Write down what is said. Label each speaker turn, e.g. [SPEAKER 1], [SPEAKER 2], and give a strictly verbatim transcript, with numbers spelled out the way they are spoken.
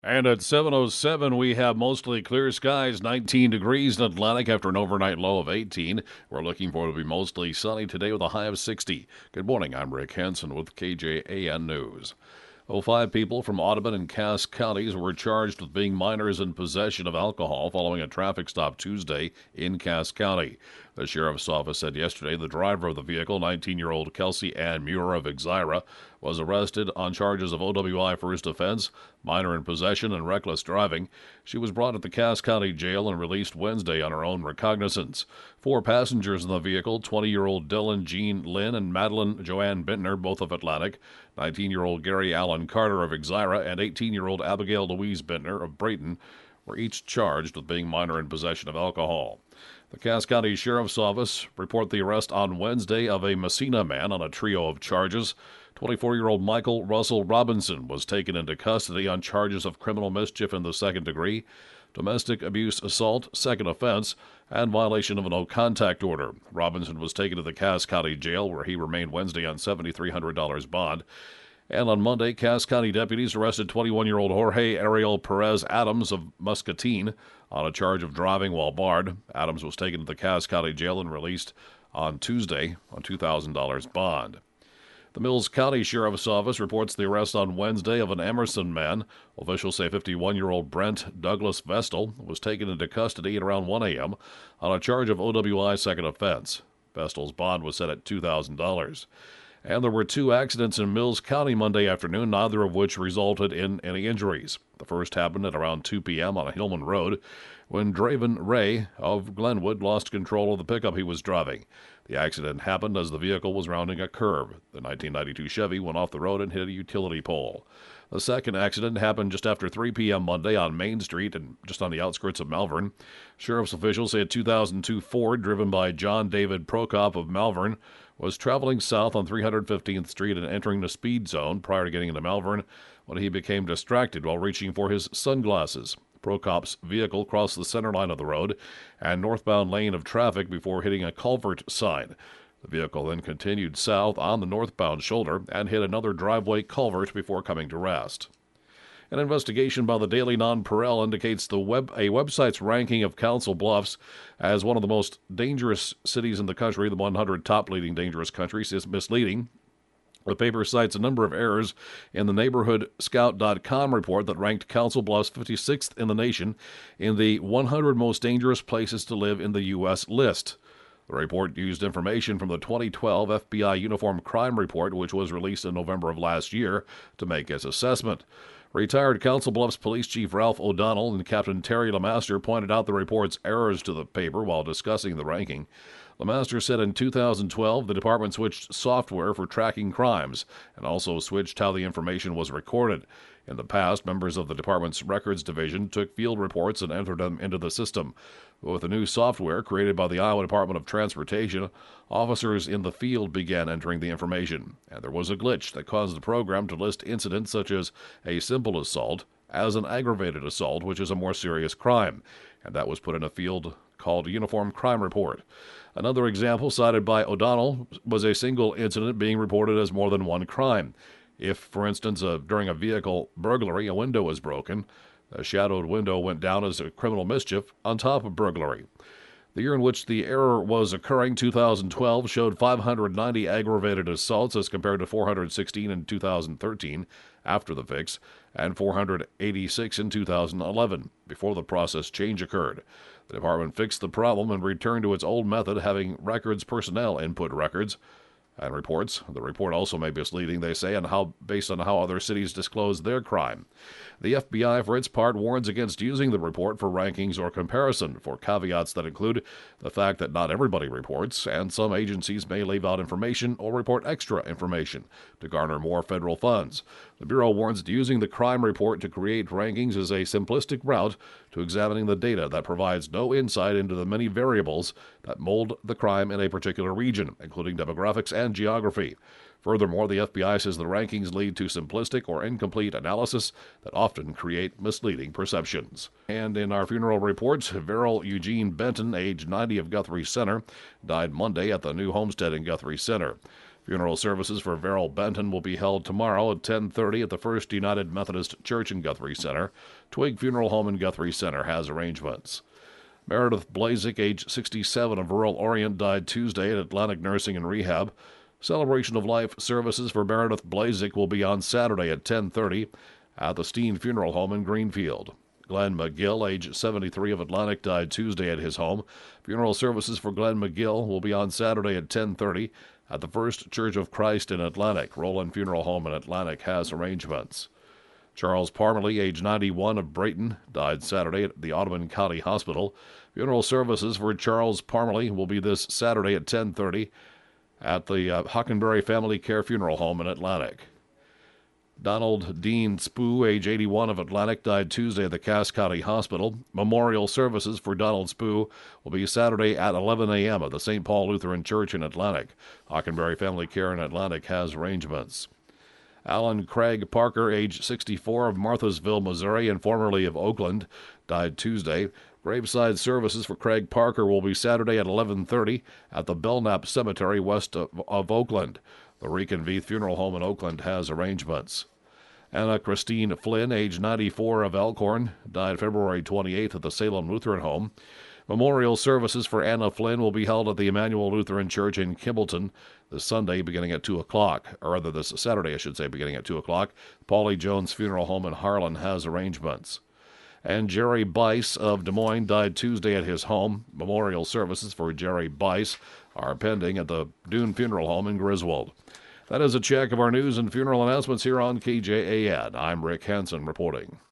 [SPEAKER 1] And at seven oh seven, we have mostly clear skies, nineteen degrees in Atlantic after an overnight low of eighteen. We're looking for it to be mostly sunny today with a high of sixty. Good morning, I'm Rick Hansen with K J A N News. Oh, five people from Audubon and Cass counties were charged with being minors in possession of alcohol following a traffic stop Tuesday in Cass County. The sheriff's office said yesterday the driver of the vehicle, nineteen-year-old Kelsey Ann Muir of Exira, was arrested on charges of O W I first offense, minor in possession, and reckless driving. She was brought to the Cass County Jail and released Wednesday on her own recognizance. Four passengers in the vehicle, twenty-year-old Dylan Jean Lynn and Madeline Joanne Bintner, both of Atlantic, nineteen-year-old Gary Allen Carter of Exira, and eighteen-year-old Abigail Louise Bintner of Brayton, were each charged with being minor in possession of alcohol. The Cass County Sheriff's Office reported the arrest on Wednesday of a Messina man on a trio of charges. twenty-four-year-old Michael Russell Robinson was taken into custody on charges of criminal mischief in the second degree, domestic abuse assault, second offense, and violation of a no-contact order. Robinson was taken to the Cass County Jail, where he remained Wednesday on seven thousand three hundred dollars bond. And on Monday, Cass County deputies arrested twenty-one-year-old Jorge Ariel Perez Adams of Muscatine on a charge of driving while barred. Adams was taken to the Cass County Jail and released on Tuesday on two thousand dollars bond. The Mills County Sheriff's Office reports the arrest on Wednesday of an Emerson man. Officials say fifty-one-year-old Brent Douglas Vestal was taken into custody at around one a.m. on a charge of O W I second offense. Vestal's bond was set at two thousand dollars. And there were two accidents in Mills County Monday afternoon, neither of which resulted in any injuries. The first happened at around two p.m. on Hillman Road when Draven Ray of Glenwood lost control of the pickup he was driving. The accident happened as the vehicle was rounding a curve. The nineteen ninety-two Chevy went off the road and hit a utility pole. The second accident happened just after three p.m. Monday on Main Street and just on the outskirts of Malvern. Sheriff's officials say a two thousand two Ford driven by John David Prokop of Malvern was traveling south on three hundred fifteenth Street and entering the speed zone prior to getting into Malvern when he became distracted while reaching for his sunglasses. Prokop's vehicle crossed the center line of the road and northbound lane of traffic before hitting a culvert sign. The vehicle then continued south on the northbound shoulder and hit another driveway culvert before coming to rest. An investigation by the Daily Nonpareil indicates the web, a website's ranking of Council Bluffs as one of the most dangerous cities in the country, the one hundred top leading dangerous countries, is misleading. The paper cites a number of errors in the Neighborhood Scout dot com report that ranked Council Bluffs fifty-sixth in the nation in the one hundred most dangerous places to live in the U S list. The report used information from the twenty twelve F B I Uniform Crime Report, which was released in November of last year, to make its assessment. Retired Council Bluffs Police Chief Ralph O'Donnell and Captain Terry Lemaster pointed out the report's errors to the paper while discussing the ranking. Lemaster said in two thousand twelve the department switched software for tracking crimes and also switched how the information was recorded. In the past, members of the department's records division took field reports and entered them into the system. But with the new software created by the Iowa Department of Transportation, officers in the field began entering the information, and there was a glitch that caused the program to list incidents such as a simple assault as an aggravated assault, which is a more serious crime, and that was put in a field called Uniform Crime Report. Another example cited by O'Donnell was a single incident being reported as more than one crime. If, for instance, uh, during a vehicle burglary, a window was broken, a shadowed window went down as a criminal mischief on top of burglary. The year in which the error was occurring, two thousand twelve, showed five hundred ninety aggravated assaults as compared to four hundred sixteen in two thousand thirteen after the fix, and four hundred eighty-six in two thousand eleven, before the process change occurred. The department fixed the problem and returned to its old method, having records personnel input records and reports. The report also may be misleading, they say, on how, based on how other cities disclose their crime. The F B I, for its part, warns against using the report for rankings or comparison, for caveats that include the fact that not everybody reports, and some agencies may leave out information or report extra information to garner more federal funds. The Bureau warns that using the crime report to create rankings is a simplistic route to examining the data that provides no insight into the many variables that mold the crime in a particular region, including demographics and geography. Furthermore, the F B I says the rankings lead to simplistic or incomplete analysis that often create misleading perceptions. And in our funeral reports, Verrill Eugene Benton, age ninety, of Guthrie Center, died Monday at the new homestead in Guthrie Center. Funeral services for Verrill Benton will be held tomorrow at ten thirty at the First United Methodist Church in Guthrie Center. Twig Funeral Home in Guthrie Center has arrangements. Meredith Blazik, age sixty-seven, of rural Orient, died Tuesday at Atlantic Nursing and Rehab. Celebration of life services for Meredith Blazik will be on Saturday at ten thirty at the Steen Funeral Home in Greenfield. Glenn McGill, age seventy-three, of Atlantic, died Tuesday at his home. Funeral services for Glenn McGill will be on Saturday at ten thirty at the First Church of Christ in Atlantic. Roland Funeral Home in Atlantic has arrangements. Charles Parmalee, age ninety-one, of Brayton, died Saturday at the Audubon County Hospital. Funeral services for Charles Parmalee will be this Saturday at ten thirty at the uh, Hockenberry Family Care Funeral Home in Atlantic. Donald Dean Spoo, age eighty-one, of Atlantic, died Tuesday at the Cass County Hospital. Memorial services for Donald Spoo will be Saturday at eleven a.m. at the Saint Paul Lutheran Church in Atlantic. Hockenberry Family Care in Atlantic has arrangements. Alan Craig Parker, age sixty-four, of Marthasville, Missouri, and formerly of Oakland, died Tuesday. Graveside services for Craig Parker will be Saturday at eleven thirty at the Belknap Cemetery west of, of Oakland. The Reconveith Funeral Home in Oakland has arrangements. Anna Christine Flynn, age ninety-four, of Elkhorn, died February twenty-eighth at the Salem Lutheran Home. Memorial services for Anna Flynn will be held at the Emmanuel Lutheran Church in Kimballton this Sunday beginning at two o'clock, or rather this Saturday, I should say, beginning at two o'clock. Paulie Jones Funeral Home in Harlan has arrangements. And Jerry Bice of Des Moines died Tuesday at his home. Memorial services for Jerry Bice are pending at the Dune Funeral Home in Griswold. That is a check of our news and funeral announcements here on K J A N. I'm Rick Hansen reporting.